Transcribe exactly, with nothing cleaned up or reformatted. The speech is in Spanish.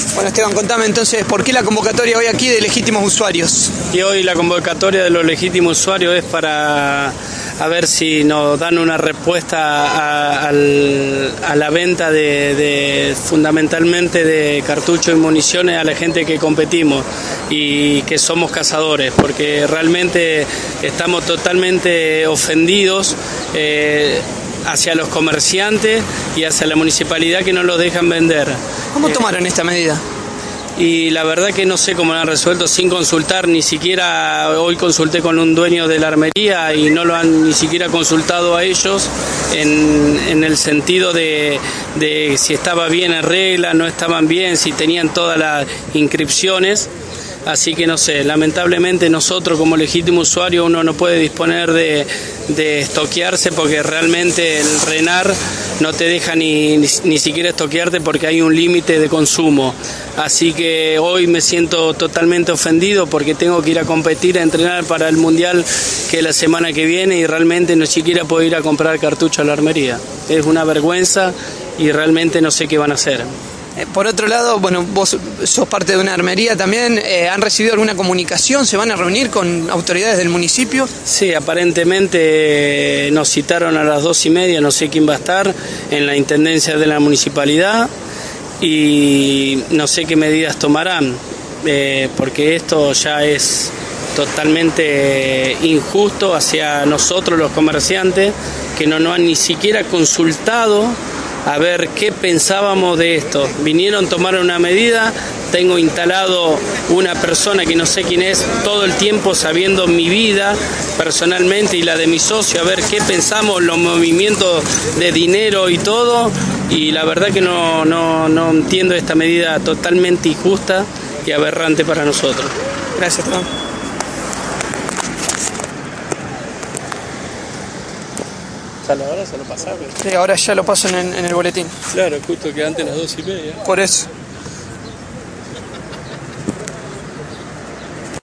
Bueno, Esteban, contame entonces, ¿por qué la convocatoria hoy aquí de legítimos usuarios? Y hoy la convocatoria de los legítimos usuarios es para a ver si nos dan una respuesta a, a, a la venta de, de fundamentalmente de cartuchos y municiones a la gente que competimos y que somos cazadores, porque realmente estamos totalmente ofendidos eh, hacia los comerciantes y hacia la municipalidad que no los dejan vender. ¿Cómo tomaron esta medida? Y la verdad que no sé cómo lo han resuelto sin consultar, ni siquiera hoy consulté con un dueño de la armería y no lo han ni siquiera consultado a ellos en, en el sentido de, de si estaba bien en regla, no estaban bien, si tenían todas las inscripciones. Así que no sé, lamentablemente nosotros como legítimo usuario uno no puede disponer de, de estoquearse porque realmente el RENAR no te deja ni, ni, ni siquiera estoquearte porque hay un límite de consumo. Así que hoy me siento totalmente ofendido porque tengo que ir a competir, a entrenar para el Mundial que es la semana que viene y realmente no siquiera puedo ir a comprar cartucho a la armería. Es una vergüenza y realmente no sé qué van a hacer. Por otro lado, bueno, vos sos parte de una armería también, eh, ¿han recibido alguna comunicación? ¿Se van a reunir con autoridades del municipio? Sí, aparentemente nos citaron a las dos y media, no sé quién va a estar, en la intendencia de la municipalidad y no sé qué medidas tomarán, eh, porque esto ya es totalmente injusto hacia nosotros los comerciantes, que no nos han ni siquiera consultado a ver qué pensábamos de esto. Vinieron, tomaron una medida, tengo instalado una persona que no sé quién es todo el tiempo sabiendo mi vida personalmente y la de mi socio, a ver qué pensamos, los movimientos de dinero y todo, y la verdad que no, no, no entiendo esta medida totalmente injusta y aberrante para nosotros. Gracias, Tom. Ahora se lo pasaba. Sí, ahora ya lo paso en, en el boletín. Claro, justo que antes las dos y media. Por eso.